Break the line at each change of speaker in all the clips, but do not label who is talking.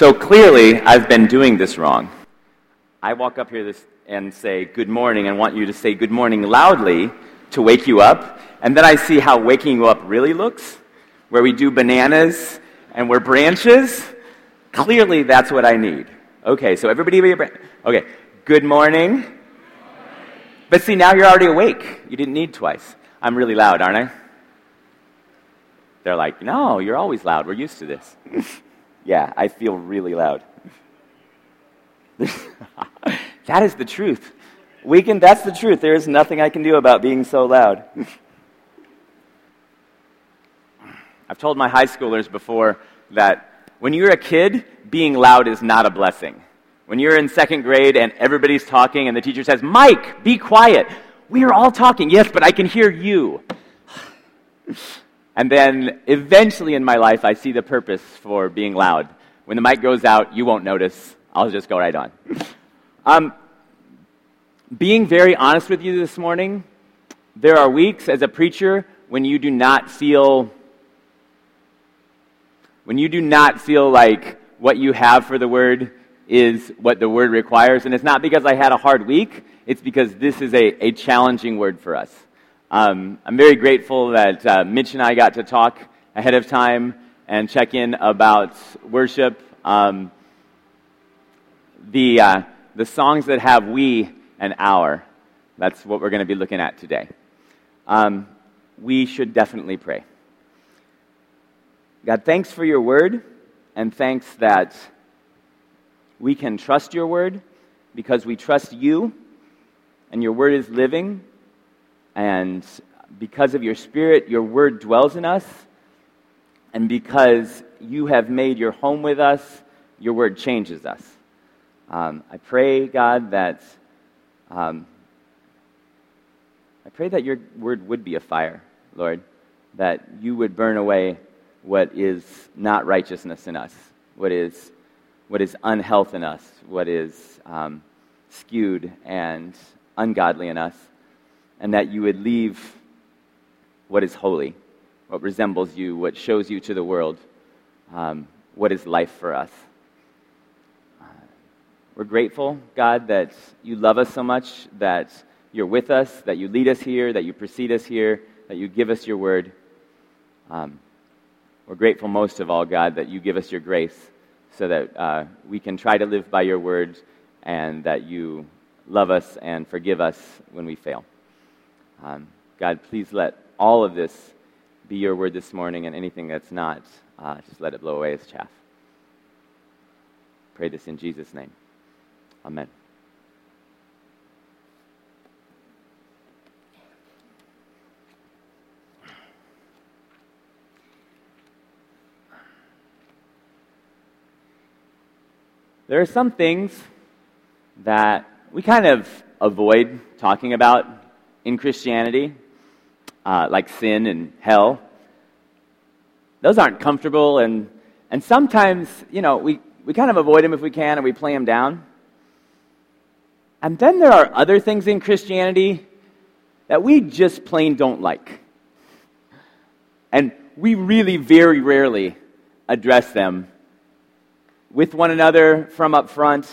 So clearly, I've been doing this wrong. I walk up here and say good morning and want you to say good morning loudly to wake you up, and then I see how waking you up really looks, where we do bananas and we're branches. Clearly, that's what I need. Okay, so everybody be a branch. Okay, good morning. But see, now you're already awake. You didn't need twice. I'm really loud, aren't I? They're like, no, you're always loud. We're used to this. Yeah, I feel really loud. That is the truth. That's the truth. There is nothing I can do about being so loud. I've told my high schoolers before that when you're a kid, being loud is not a blessing. When you're in second grade and everybody's talking and the teacher says, Mike, be quiet. We are all talking. Yes, but I can hear you. And then eventually in my life, I see the purpose for being loud. When the mic goes out, you won't notice. I'll just go right on. Being very honest with you this morning, there are weeks as a preacher when you do not feel like what you have for the word is what the word requires. And it's not because I had a hard week. It's because this is a challenging word for us. I'm very grateful that Mitch and I got to talk ahead of time and check in about worship. The songs that have we and our, that's what we're going to be looking at today. We should definitely pray. God, thanks for your word, and thanks that we can trust your word because we trust you, and your word is living, and because of your Spirit, your word dwells in us, and because you have made your home with us, your word changes us. I pray, God, that your word would be a fire, Lord, that you would burn away what is not righteousness in us, what is unhealth in us, what is skewed and ungodly in us, and that you would leave what is holy, what resembles you, what shows you to the world, what is life for us. We're grateful, God, that you love us so much, that you're with us, that you lead us here, that you precede us here, that you give us your word. We're grateful most of all, God, that you give us your grace so that we can try to live by your word and that you love us and forgive us when we fail. God, please let all of this be your word this morning, and anything that's not, just let it blow away as chaff. Pray this in Jesus' name. Amen. There are some things that we kind of avoid talking about in Christianity, like sin and hell. Those aren't comfortable, and sometimes, we kind of avoid them if we can, and we play them down. And then there are other things in Christianity that we just plain don't like. And we really very rarely address them with one another from up front.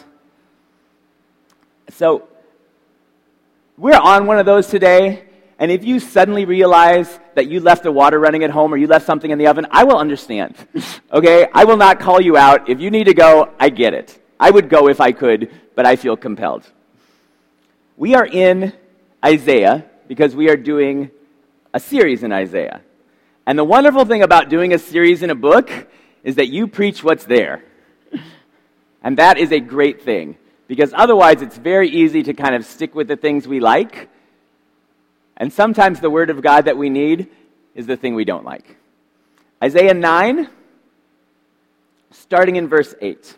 So, we're on one of those today, and if you suddenly realize that you left the water running at home or you left something in the oven, I will understand. Okay? I will not call you out. If you need to go, I get it. I would go if I could, but I feel compelled. We are in Isaiah because we are doing a series in Isaiah. And the wonderful thing about doing a series in a book is that you preach what's there. And that is a great thing, because otherwise it's very easy to kind of stick with the things we like. And sometimes the word of God that we need is the thing we don't like. Isaiah 9, starting in verse 8.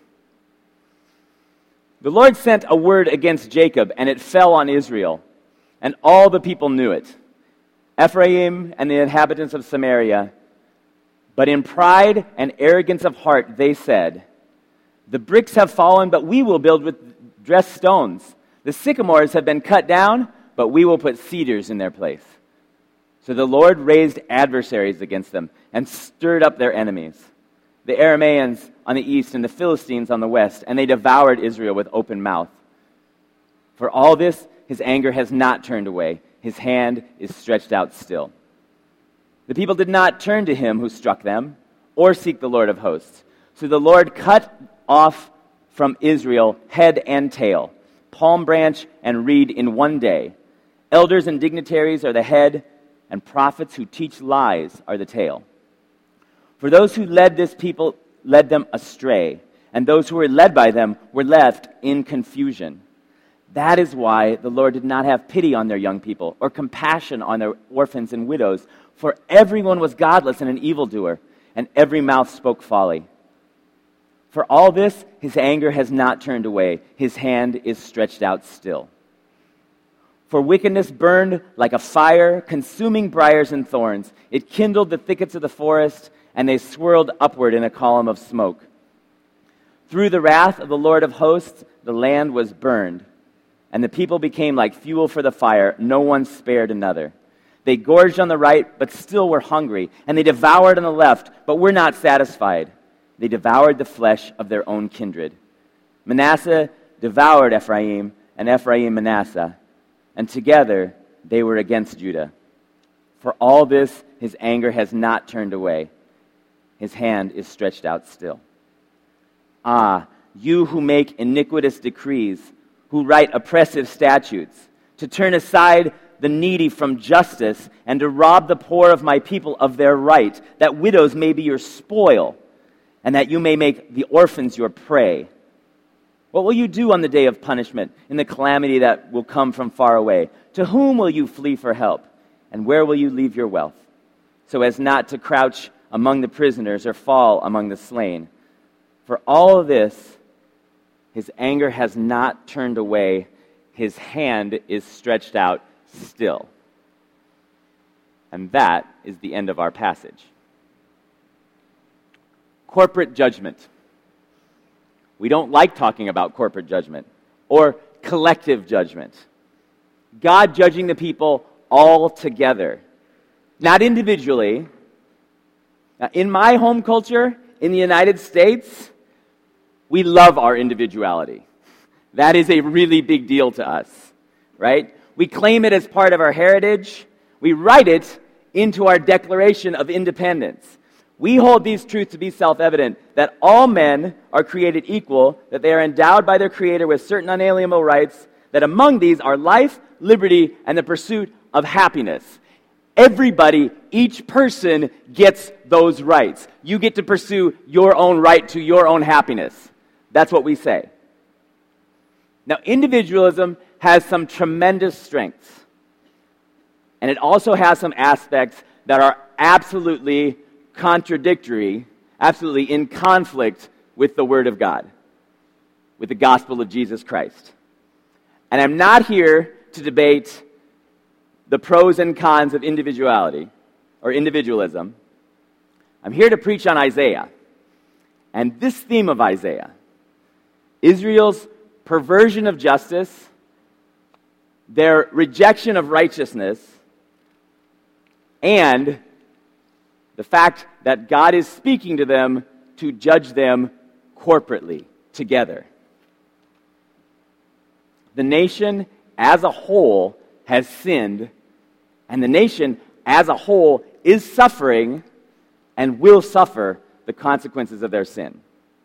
The Lord sent a word against Jacob, and it fell on Israel, and all the people knew it. Ephraim and the inhabitants of Samaria. But in pride and arrogance of heart they said, the bricks have fallen, but we will build with dressed stones. The sycamores have been cut down, but we will put cedars in their place. So the Lord raised adversaries against them and stirred up their enemies. the Arameans on the east and the Philistines on the west, and they devoured Israel with open mouth. For all this, his anger has not turned away. His hand is stretched out still. The people did not turn to him who struck them, or seek the Lord of hosts. So the Lord cut off from Israel head and tail, palm branch and reed in one day. Elders and dignitaries are the head, and prophets who teach lies are the tail. For those who led this people led them astray, and those who were led by them were left in confusion. That is why the Lord did not have pity on their young people, or compassion on their orphans and widows, for everyone was godless and an evildoer, and every mouth spoke folly. For all this, his anger has not turned away. His hand is stretched out still. For wickedness burned like a fire, consuming briars and thorns. It kindled the thickets of the forest, and they swirled upward in a column of smoke. Through the wrath of the Lord of hosts, the land was burned, and the people became like fuel for the fire. No one spared another. They gorged on the right, but still were hungry, and they devoured on the left, but were not satisfied. They devoured the flesh of their own kindred. Manasseh devoured Ephraim, and Ephraim Manasseh, and together they were against Judah. For all this, his anger has not turned away. His hand is stretched out still. Ah, you who make iniquitous decrees, who write oppressive statutes, to turn aside the needy from justice, and to rob the poor of my people of their right, that widows may be your spoil, and that you may make the orphans your prey. What will you do on the day of punishment, in the calamity that will come from far away? To whom will you flee for help, and where will you leave your wealth, so as not to crouch among the prisoners or fall among the slain? For all of this, his anger has not turned away. His hand is stretched out still. And that is the end of our passage. Corporate judgment. We don't like talking about corporate judgment or collective judgment. God judging the people all together, not individually. Now, in my home culture, in the United States, we love our individuality. That is a really big deal to us, right? We claim it as part of our heritage. We write it into our Declaration of Independence. We hold these truths to be self-evident, that all men are created equal, that they are endowed by their Creator with certain unalienable rights, that among these are life, liberty, and the pursuit of happiness. Everybody, each person gets those rights. You get to pursue your own right to your own happiness. That's what we say. Now, individualism has some tremendous strengths, and it also has some aspects that are absolutely contradictory, absolutely in conflict with the Word of God, with the gospel of Jesus Christ. And I'm not here to debate the pros and cons of individuality or individualism. I'm here to preach on Isaiah. And this theme of Isaiah, Israel's perversion of justice, their rejection of righteousness, and the fact that God is speaking to them to judge them corporately, together. The nation as a whole has sinned, and the nation as a whole is suffering and will suffer the consequences of their sin.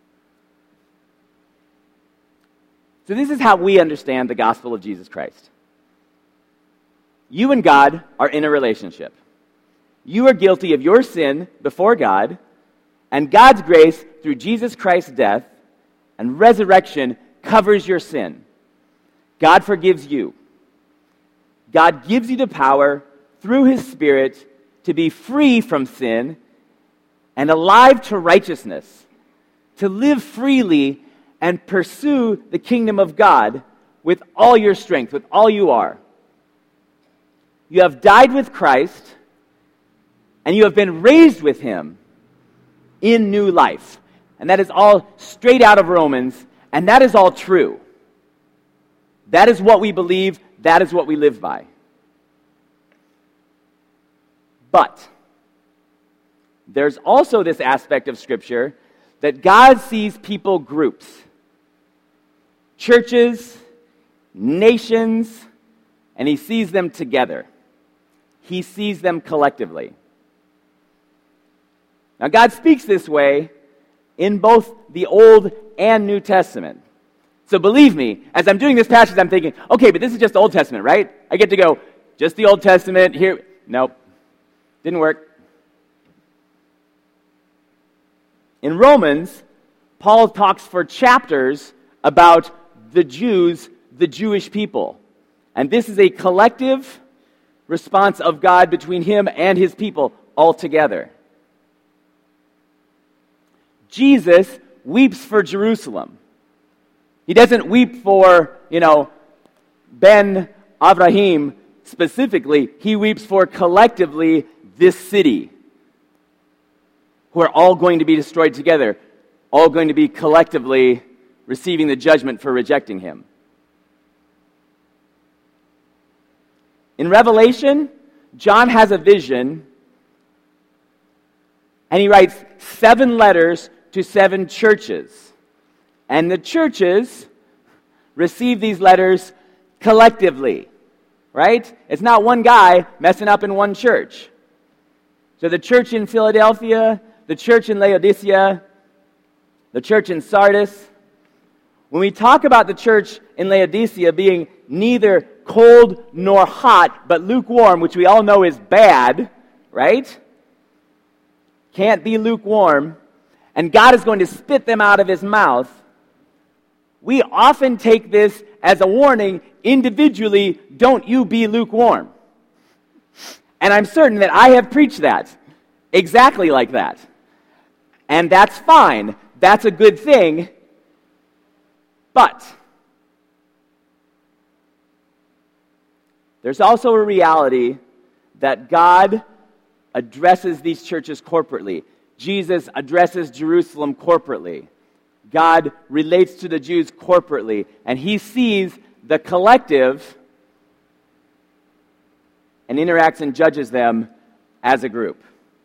So this is how we understand the gospel of Jesus Christ. You and God are in a relationship. You are guilty of your sin before God, and God's grace through Jesus Christ's death and resurrection covers your sin. God forgives you. God gives you the power through His Spirit to be free from sin and alive to righteousness, to live freely and pursue the kingdom of God with all your strength, with all you are. You have died with Christ, and you have been raised with Him in new life. And that is all straight out of Romans, and that is all true. That is what we believe, that is what we live by. But there's also this aspect of Scripture that God sees people groups, churches, nations, and he sees them together. He sees them collectively. Now, God speaks this way in both the Old and New Testament. So believe me, as I'm doing this passage, I'm thinking, okay, but this is just the Old Testament, right? I get to go, just the Old Testament, here. Nope. Didn't work. In Romans, Paul talks for chapters about the Jews, the Jewish people. And this is a collective response of God between him and his people all together. Jesus weeps for Jerusalem. He doesn't weep for, Ben Avraham specifically. He weeps for collectively this city, who are all going to be destroyed together, all going to be collectively receiving the judgment for rejecting him. In Revelation, John has a vision, and he writes 7 letters to 7 churches. And the churches receive these letters collectively, right? It's not one guy messing up in one church. So the church in Philadelphia, the church in Laodicea, the church in Sardis. When we talk about the church in Laodicea being neither cold nor hot, but lukewarm, which we all know is bad, right? Can't be lukewarm, and God is going to spit them out of his mouth. We often take this as a warning, individually, don't you be lukewarm. And I'm certain that I have preached that, exactly like that. And that's fine. That's a good thing. But there's also a reality that God addresses these churches corporately. Jesus addresses Jerusalem corporately. God relates to the Jews corporately. And he sees the collective and interacts and judges them as a group.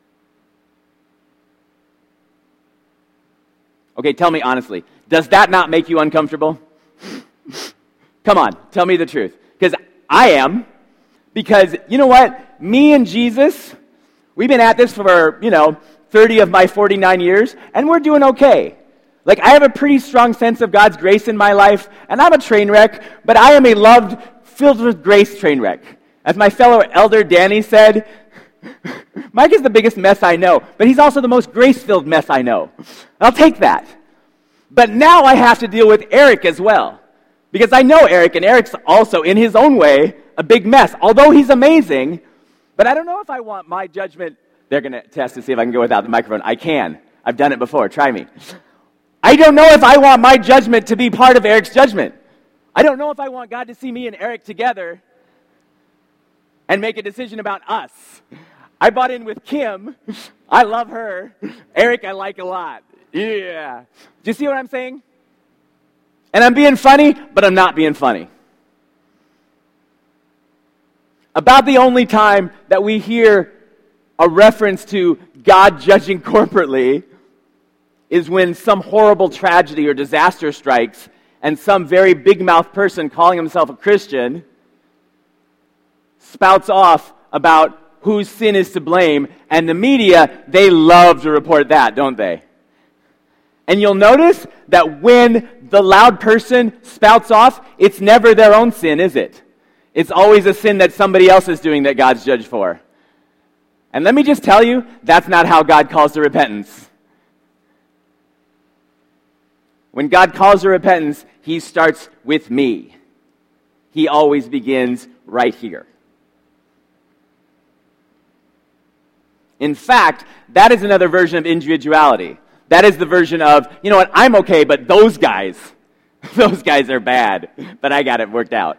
Okay, tell me honestly, does that not make you uncomfortable? Come on, tell me the truth. Because I am. Because, you know what? Me and Jesus, we've been at this for, 30 of my 49 years, and we're doing okay. Like, I have a pretty strong sense of God's grace in my life, and I'm a train wreck, but I am a loved, filled with grace train wreck. As my fellow elder Danny said, Mike is the biggest mess I know, but he's also the most grace-filled mess I know. I'll take that. But now I have to deal with Eric as well. Because I know Eric, and Eric's also, in his own way, a big mess. Although he's amazing, but I don't know if I want my judgment. They're going to test to see if I can go without the microphone. I can. I've done it before. Try me. I don't know if I want my judgment to be part of Eric's judgment. I don't know if I want God to see me and Eric together and make a decision about us. I bought in with Kim. I love her. Eric I like a lot. Yeah. Do you see what I'm saying? And I'm being funny, but I'm not being funny. About the only time that we hear a reference to God judging corporately is when some horrible tragedy or disaster strikes and some very big-mouthed person calling himself a Christian spouts off about whose sin is to blame, and the media, they love to report that, don't they? And you'll notice that when the loud person spouts off, it's never their own sin, is it? It's always a sin that somebody else is doing that God's judged for. And let me just tell you, that's not how God calls to repentance. When God calls to repentance, he starts with me. He always begins right here. In fact, that is another version of individuality. That is the version of, you know what, I'm okay, but those guys are bad, but I got it worked out.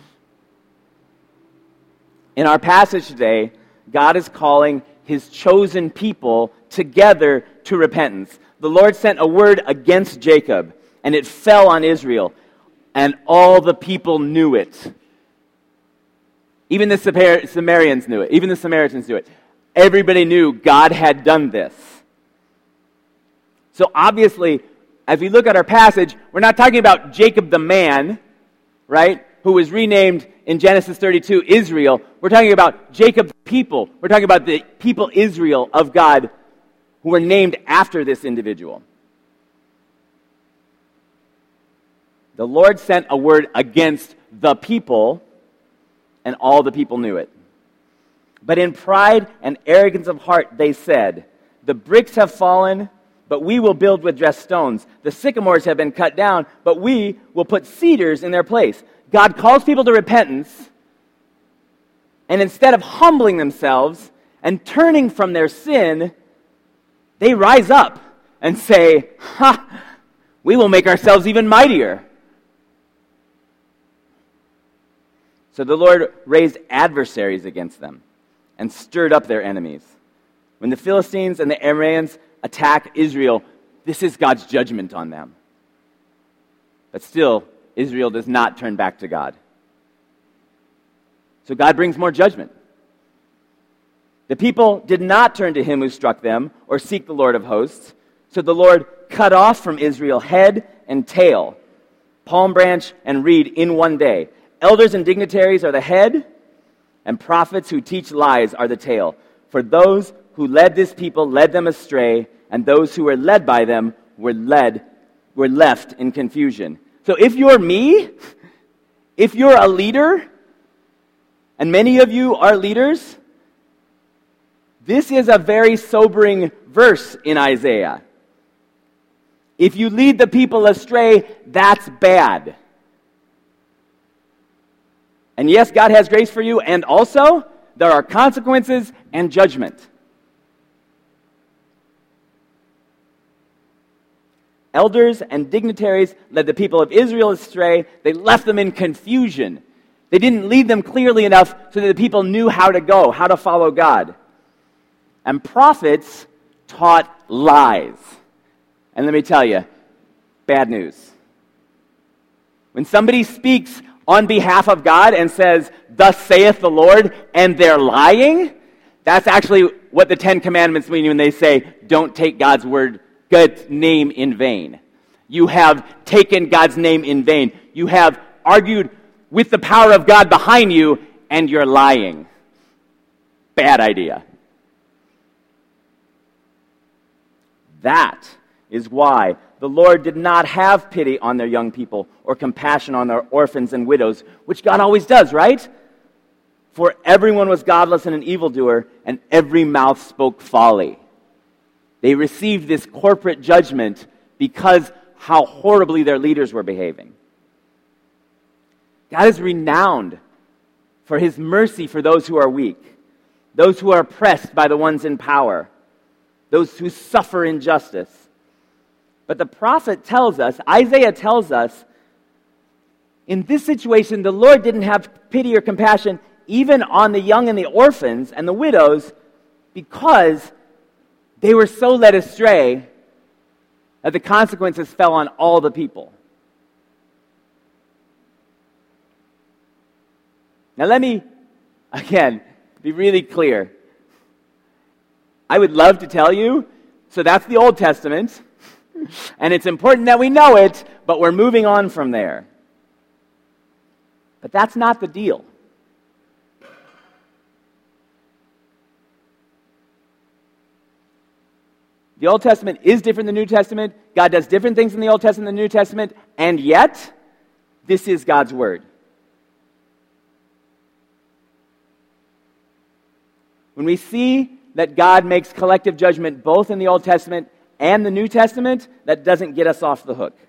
In our passage today, God is calling his chosen people together to repentance. The Lord sent a word against Jacob, and it fell on Israel, and all the people knew it. Even the Samaritans knew it. Even the Samaritans knew it. Everybody knew God had done this. So obviously, as we look at our passage, we're not talking about Jacob the man, right, who was renamed in Genesis 32 Israel. We're talking about Jacob the people. We're talking about the people Israel of God who were named after this individual. The Lord sent a word against the people, and all the people knew it. But in pride and arrogance of heart, they said, "The bricks have fallen, but we will build with dressed stones. The sycamores have been cut down, but we will put cedars in their place." God calls people to repentance, and instead of humbling themselves and turning from their sin, they rise up and say, we will make ourselves even mightier. So the Lord raised adversaries against them and stirred up their enemies. When the Philistines and the Arameans attack Israel, this is God's judgment on them. But still, Israel does not turn back to God. So God brings more judgment. The people did not turn to him who struck them or seek the Lord of hosts. So the Lord cut off from Israel head and tail, palm branch and reed in one day. Elders and dignitaries are the head, and prophets who teach lies are the tail. For those who led this people led them astray, and those who were led by them were left in confusion. So if you're me, if you're a leader, and many of you are leaders, this is a very sobering verse in Isaiah. If you lead the people astray, that's bad. And yes, God has grace for you, and also there are consequences and judgment. Elders and dignitaries led the people of Israel astray. They left them in confusion. They didn't lead them clearly enough so that the people knew how to go, how to follow God. And prophets taught lies. And let me tell you, bad news. When somebody speaks on behalf of God and says, "Thus saith the Lord," and they're lying, that's actually what the Ten Commandments mean when they say, don't take God's name in vain. You have taken God's name in vain. You have argued with the power of God behind you, and you're lying. Bad idea. That is why the Lord did not have pity on their young people or compassion on their orphans and widows, which God always does, right? For everyone was godless and an evildoer, and every mouth spoke folly. They received this corporate judgment because how horribly their leaders were behaving. God is renowned for his mercy for those who are weak, those who are oppressed by the ones in power, those who suffer injustice. But the prophet tells us, Isaiah tells us, in this situation, the Lord didn't have pity or compassion even on the young and the orphans and the widows because they were so led astray that the consequences fell on all the people. Now let me, again, be really clear. I would love to tell you, so that's the Old Testament, and it's important that we know it, but we're moving on from there. But that's not the deal. The Old Testament is different than the New Testament. God does different things in the Old Testament than the New Testament, and yet, this is God's Word. When we see that God makes collective judgment both in the Old Testament and the New Testament, that doesn't get us off the hook.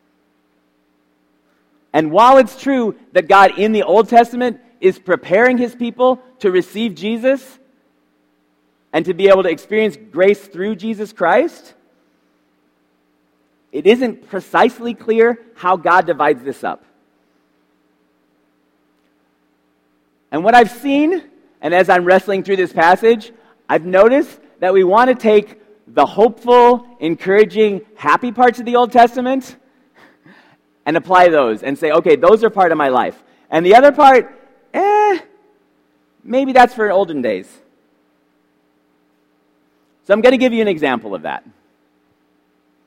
And while it's true that God in the Old Testament is preparing his people to receive Jesus and to be able to experience grace through Jesus Christ, it isn't precisely clear how God divides this up. And what I've seen, and as I'm wrestling through this passage, I've noticed that we want to take the hopeful, encouraging, happy parts of the Old Testament and apply those and say, okay, those are part of my life. And the other part, maybe that's for olden days. So I'm going to give you an example of that.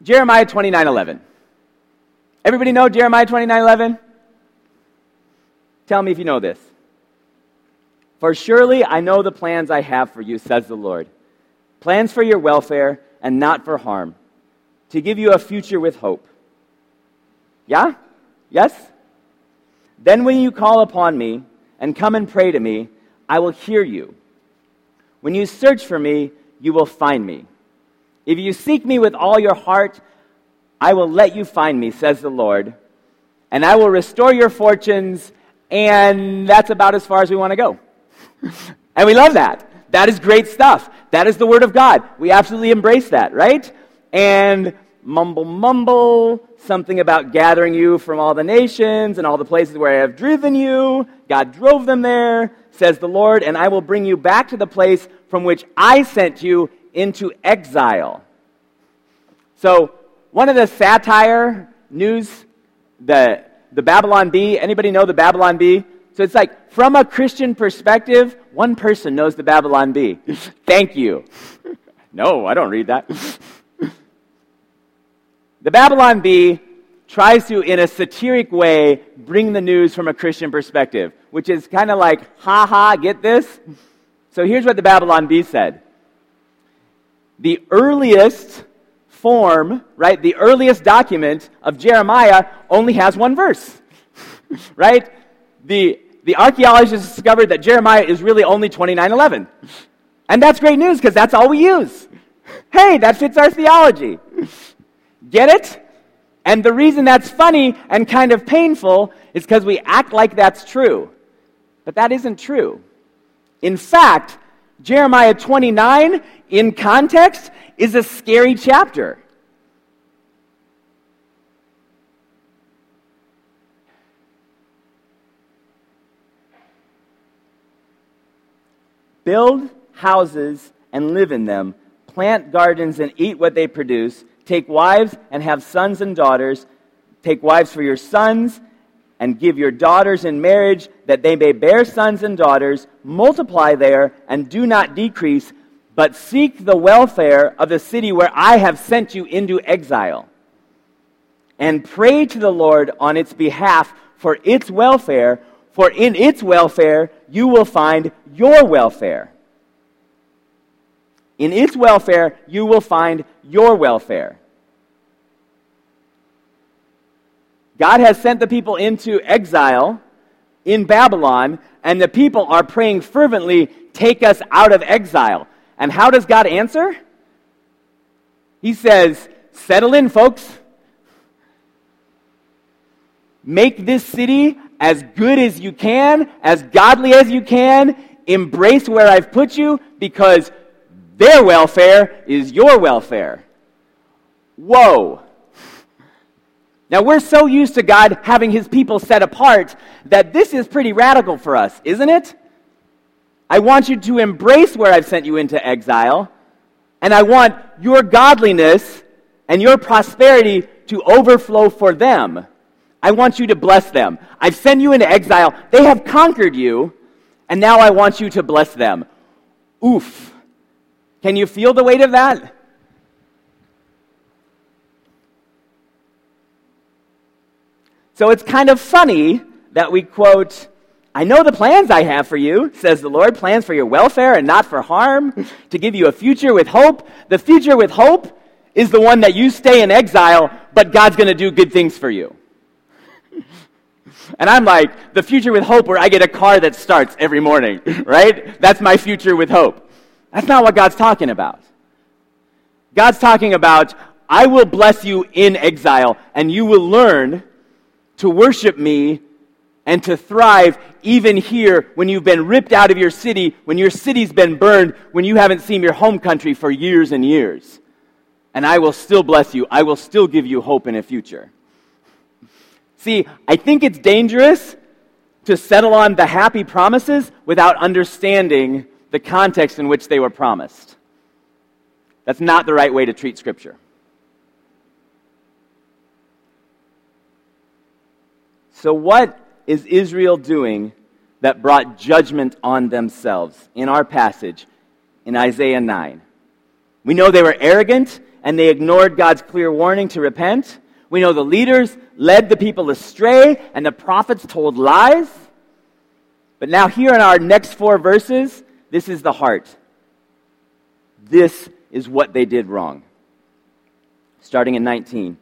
Jeremiah 29:11. Everybody know Jeremiah 29:11? Tell me if you know this. For surely I know the plans I have for you, says the Lord. Plans for your welfare and not for harm, to give you a future with hope. Yeah? Yes? Then when you call upon me and come and pray to me, I will hear you. When you search for me, you will find me. If you seek me with all your heart, I will let you find me, says the Lord, and I will restore your fortunes, and that's about as far as we want to go. And we love that. That is great stuff. That is the Word of God. We absolutely embrace that, right? And mumble, something about gathering you from all the nations and all the places where I have driven you. God drove them there, says the Lord, and I will bring you back to the place from which I sent you into exile. So, one of the satire news, the Babylon Bee, anybody know the Babylon Bee? So it's like, from a Christian perspective, one person knows the Babylon Bee. Thank you. No, I don't read that. The Babylon Bee tries to, in a satiric way, bring the news from a Christian perspective, which is kind of like, ha, get this? So here's what the Babylon Bee said. The earliest form, right, the earliest document of Jeremiah only has one verse, right? The archaeologists discovered that Jeremiah is really only 29:11. And that's great news because that's all we use. Hey, that fits our theology. Get it? And the reason that's funny and kind of painful is because we act like that's true. But that isn't true. In fact, Jeremiah 29, in context, is a scary chapter. Build houses and live in them. Plant gardens and eat what they produce. Take wives and have sons and daughters. Take wives for your sons and give your daughters in marriage that they may bear sons and daughters. Multiply there and do not decrease, but seek the welfare of the city where I have sent you into exile. And pray to the Lord on its behalf for its welfare, for in its welfare you will find your welfare. In its welfare you will find your welfare. God has sent the people into exile in Babylon, and the people are praying fervently, take us out of exile. And how does God answer? He says, settle in, folks. Make this city as good as you can, as godly as you can. Embrace where I've put you, because their welfare is your welfare. Whoa. Now, we're so used to God having his people set apart that this is pretty radical for us, isn't it? I want you to embrace where I've sent you into exile, and I want your godliness and your prosperity to overflow for them. I want you to bless them. I've sent you into exile. They have conquered you, and now I want you to bless them. Oof. Can you feel the weight of that? So it's kind of funny that we quote, I know the plans I have for you, says the Lord, plans for your welfare and not for harm, to give you a future with hope. The future with hope is the one that you stay in exile, but God's going to do good things for you. And I'm like, the future with hope where I get a car that starts every morning, right? That's my future with hope. That's not what God's talking about. God's talking about, I will bless you in exile, and you will learn to worship me and to thrive even here when you've been ripped out of your city, when your city's been burned, when you haven't seen your home country for years and years. And I will still bless you. I will still give you hope in a future. See, I think it's dangerous to settle on the happy promises without understanding the context in which they were promised. That's not the right way to treat Scripture. So what is Israel doing that brought judgment on themselves in our passage in Isaiah 9? We know they were arrogant and they ignored God's clear warning to repent. We know the leaders led the people astray, and the prophets told lies. But now here in our next 4 verses, this is the heart. This is what they did wrong. Starting in 19.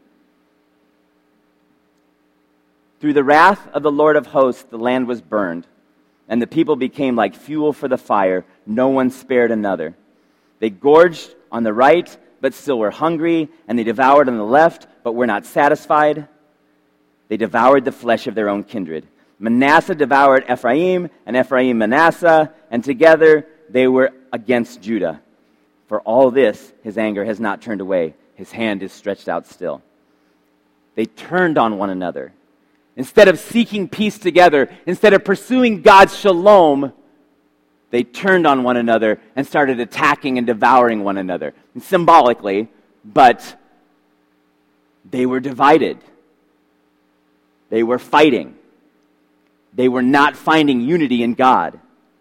Through the wrath of the Lord of hosts, the land was burned, and the people became like fuel for the fire. No one spared another. They gorged on the right, but still were hungry, and they devoured on the left, but were not satisfied. They devoured the flesh of their own kindred. Manasseh devoured Ephraim, and Ephraim Manasseh, and together they were against Judah. For all this, his anger has not turned away. His hand is stretched out still. They turned on one another. Instead of seeking peace together, instead of pursuing God's shalom, they turned on one another and started attacking and devouring one another. And symbolically, but they were divided. They were fighting. They were not finding unity in God.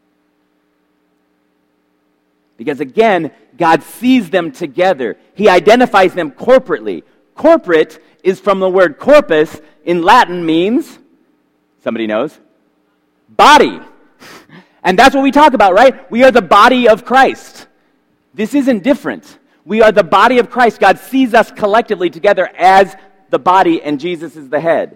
Because again, God sees them together. He identifies them corporately. Corporate is from the word corpus. In Latin means, somebody knows, body. And that's what we talk about, right? We are the body of Christ. This isn't different. We are the body of Christ. God sees us collectively together as the body, and Jesus is the head.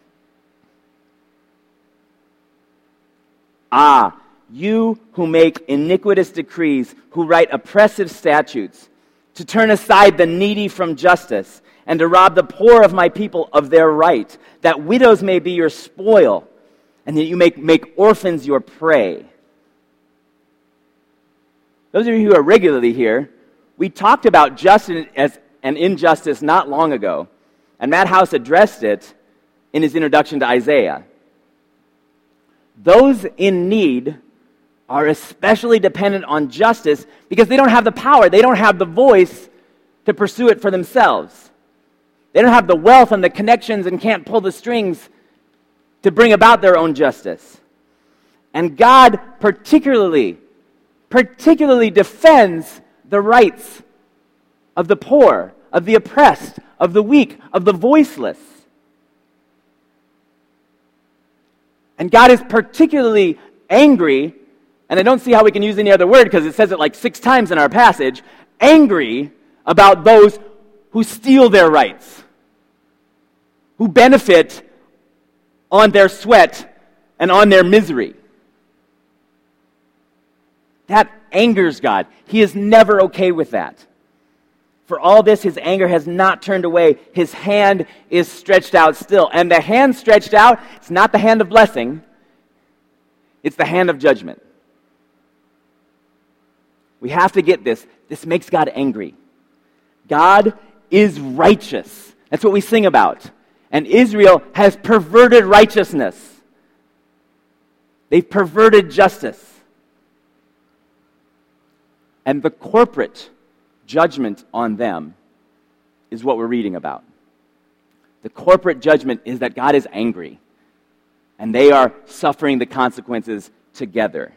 Ah, you who make iniquitous decrees, who write oppressive statutes, to turn aside the needy from justice, and to rob the poor of my people of their right, that widows may be your spoil, and that you make orphans your prey. Those of you who are regularly here, we talked about justice and injustice not long ago, and Matt House addressed it in his introduction to Isaiah. Those in need are especially dependent on justice because they don't have the power, they don't have the voice to pursue it for themselves. They don't have the wealth and the connections and can't pull the strings to bring about their own justice. And God particularly defends the rights of the poor, of the oppressed, of the weak, of the voiceless. And God is particularly angry, and I don't see how we can use any other word because it says it like 6 times in our passage, angry about those who steal their rights, who benefit on their sweat and on their misery. That angers God. He is never okay with that. For all this, his anger has not turned away. His hand is stretched out still. And the hand stretched out, it's not the hand of blessing. It's the hand of judgment. We have to get this. This makes God angry. God is righteous. That's what we sing about. And Israel has perverted righteousness. They've perverted justice. And the corporate judgment on them is what we're reading about. The corporate judgment is that God is angry, and they are suffering the consequences together.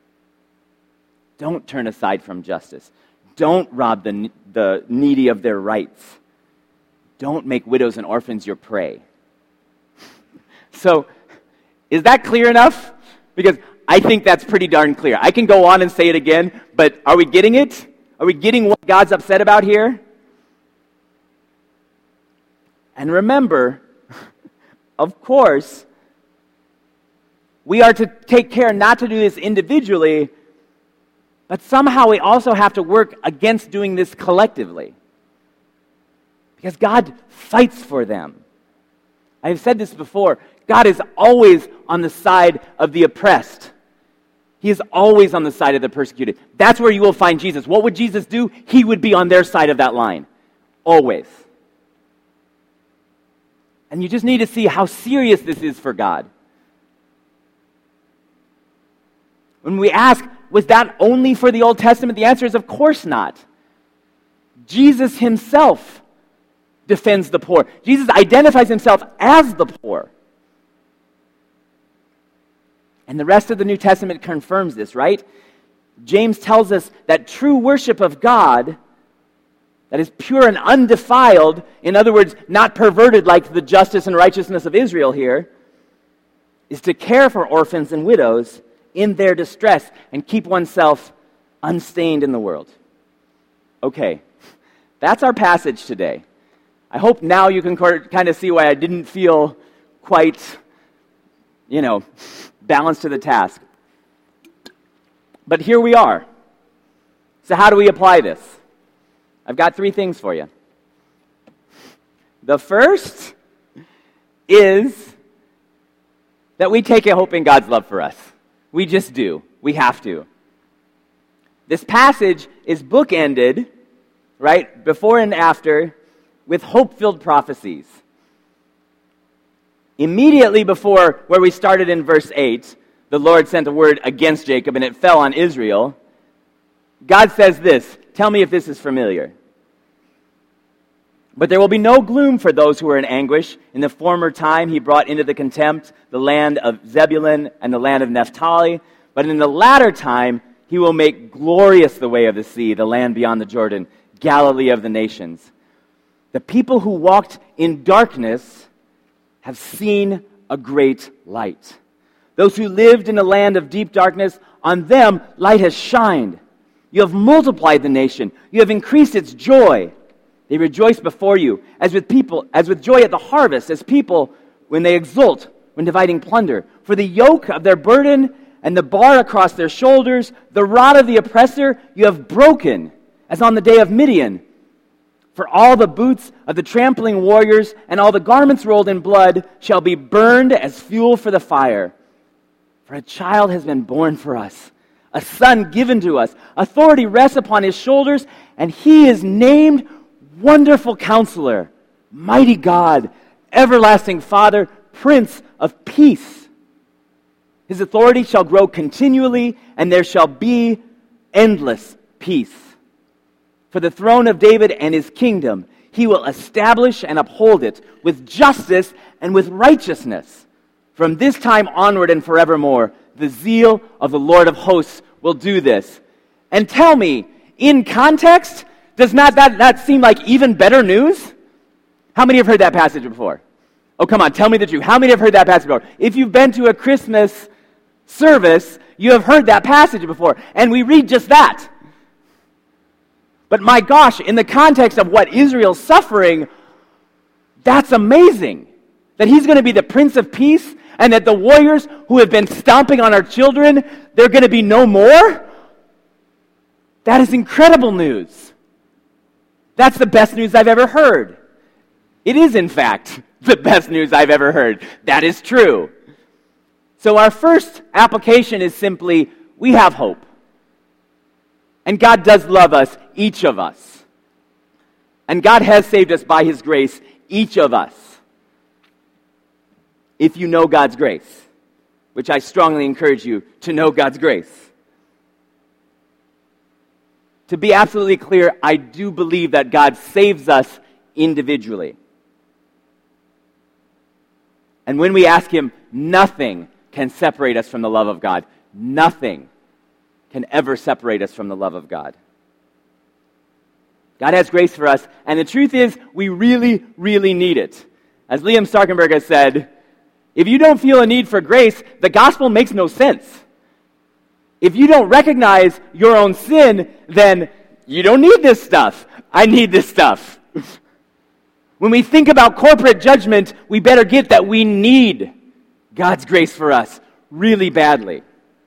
Don't turn aside from justice. Don't rob the needy of their rights. Don't make widows and orphans your prey. So, is that clear enough? Because I think that's pretty darn clear. I can go on and say it again, but are we getting it? Are we getting what God's upset about here? And remember, of course, we are to take care not to do this individually, but somehow we also have to work against doing this collectively. Because God fights for them. I've said this before. God is always on the side of the oppressed. He is always on the side of the persecuted. That's where you will find Jesus. What would Jesus do? He would be on their side of that line. Always. And you just need to see how serious this is for God. When we ask, was that only for the Old Testament? The answer is, of course not. Jesus himself defends the poor. Jesus identifies himself as the poor. And the rest of the New Testament confirms this, right? James tells us that true worship of God that is pure and undefiled, in other words, not perverted like the justice and righteousness of Israel here, is to care for orphans and widows in their distress and keep oneself unstained in the world. Okay, that's our passage today. I hope now you can kind of see why I didn't feel quite, balanced to the task. But here we are. So how do we apply this? I've got 3 things for you. The first is that we take a hope in God's love for us. We just do. We have to. This passage is bookended, right, before and after, with hope-filled prophecies. Immediately before where we started in verse 8, the Lord sent a word against Jacob and it fell on Israel. God says this. Tell me if this is familiar. But there will be no gloom for those who are in anguish. In the former time he brought into the contempt the land of Zebulun and the land of Naphtali. But in the latter time he will make glorious the way of the sea, the land beyond the Jordan, Galilee of the nations. The people who walked in darkness have seen a great light. Those who lived in a land of deep darkness, on them light has shined. You have multiplied the nation. You have increased its joy. They rejoice before you, as with joy at the harvest, as people when they exult, when dividing plunder. For the yoke of their burden and the bar across their shoulders, the rod of the oppressor, you have broken, as on the day of Midian. For all the boots of the trampling warriors and all the garments rolled in blood shall be burned as fuel for the fire. For a child has been born for us, a son given to us. Authority rests upon his shoulders, and he is named Wonderful Counselor, Mighty God, Everlasting Father, Prince of Peace. His authority shall grow continually, and there shall be endless peace. For the throne of David and his kingdom, he will establish and uphold it with justice and with righteousness. From this time onward and forevermore, the zeal of the Lord of hosts will do this. And tell me, in context, does not that seem like even better news? How many have heard that passage before? Oh, come on, tell me the truth. How many have heard that passage before? If you've been to a Christmas service, you have heard that passage before. And we read just that. But my gosh, in the context of what Israel's suffering, that's amazing. That he's going to be the Prince of Peace, and that the warriors who have been stomping on our children, they're going to be no more? That is incredible news. That's the best news I've ever heard. It is, in fact, the best news I've ever heard. That is true. So our first application is simply, we have hope. And God does love us, each of us. And God has saved us by his grace, each of us. If you know God's grace, which I strongly encourage you to know God's grace. To be absolutely clear, I do believe that God saves us individually. And when we ask him, nothing can separate us from the love of God. Nothing can ever separate us from the love of God. God has grace for us, and the truth is, we really, really need it. As Liam Starkenberg has said, if you don't feel a need for grace, the gospel makes no sense. If you don't recognize your own sin, then you don't need this stuff. I need this stuff. When we think about corporate judgment, we better get that we need God's grace for us really badly.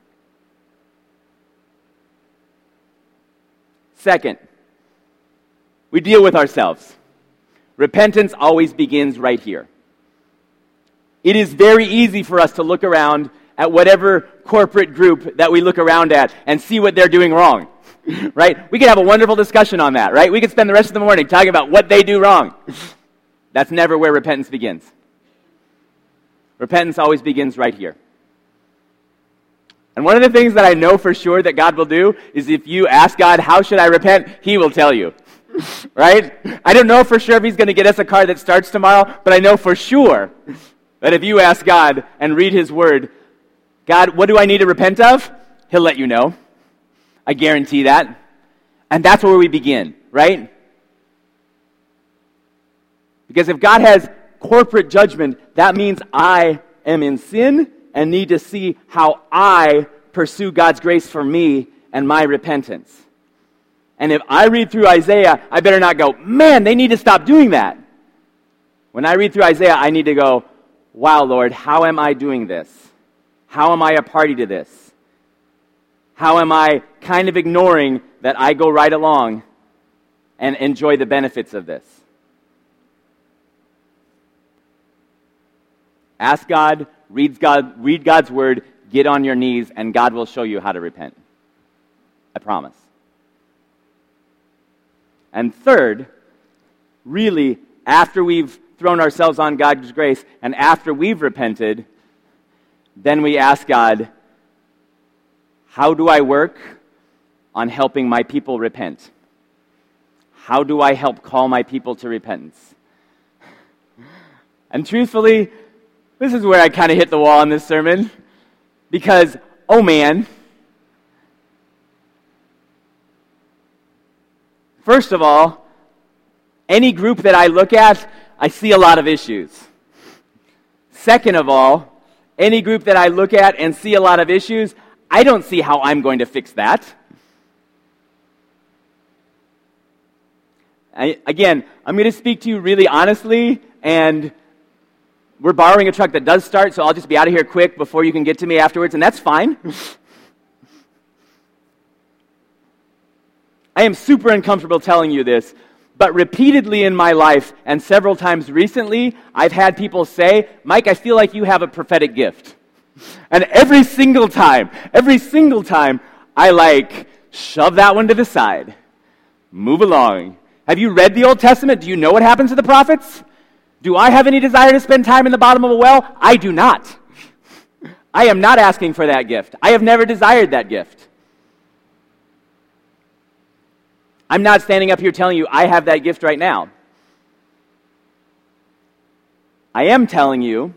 Second, we deal with ourselves. Repentance always begins right here. It is very easy for us to look around at whatever corporate group that we look around at and see what they're doing wrong, right? We could have a wonderful discussion on that, right? We could spend the rest of the morning talking about what they do wrong. That's never where repentance begins. Repentance always begins right here. And one of the things that I know for sure that God will do is if you ask God, how should I repent? He will tell you, right? I don't know for sure if he's going to get us a car that starts tomorrow, but I know for sure that if you ask God and read his word, God, what do I need to repent of? He'll let you know. I guarantee that. And that's where we begin, right? Because if God has corporate judgment, that means I am in sin and need to see how I pursue God's grace for me and my repentance. And if I read through Isaiah, I better not go, man, they need to stop doing that. When I read through Isaiah, I need to go, wow, Lord, how am I doing this? How am I a party to this? How am I kind of ignoring that I go right along and enjoy the benefits of this? Ask God, read God's word, get on your knees, and God will show you how to repent. I promise. And third, really, after we've thrown ourselves on God's grace and after we've repented, then we ask God, how do I work on helping my people repent? How do I help call my people to repentance? And truthfully, this is where I kind of hit the wall in this sermon, because, oh man, first of all, any group that I look at, I see a lot of issues. Second of all, any group that I look at and see a lot of issues, I don't see how I'm going to fix that. Again, I'm going to speak to you really honestly, and we're borrowing a truck that does start, so I'll just be out of here quick before you can get to me afterwards, and that's fine. I am super uncomfortable telling you this, but repeatedly in my life, and several times recently, I've had people say, Mike, I feel like you have a prophetic gift. And every single time, I shove that one to the side. Move along. Have you read the Old Testament? Do you know what happens to the prophets? Do I have any desire to spend time in the bottom of a well? I do not. I am not asking for that gift. I have never desired that gift. I'm not standing up here telling you I have that gift right now. I am telling you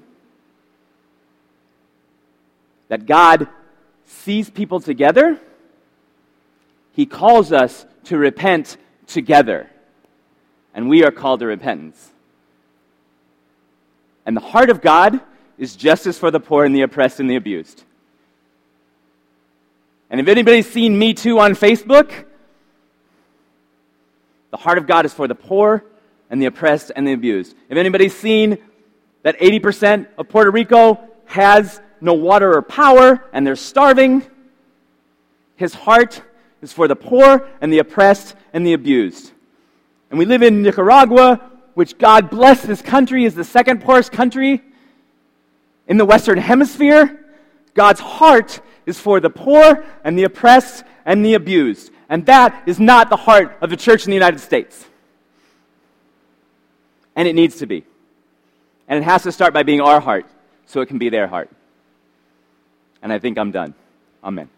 that God sees people together. He calls us to repent together. And we are called to repentance. And the heart of God is justice for the poor and the oppressed and the abused. And if anybody's seen Me Too on Facebook, the heart of God is for the poor and the oppressed and the abused. If anybody's seen that 80% of Puerto Rico has no water or power and they're starving, his heart is for the poor and the oppressed and the abused. And we live in Nicaragua, which God bless this country is the second poorest country in the Western Hemisphere. God's heart is for the poor and the oppressed and the abused. And that is not the heart of the church in the United States. And it needs to be. And it has to start by being our heart so it can be their heart. And I think I'm done. Amen.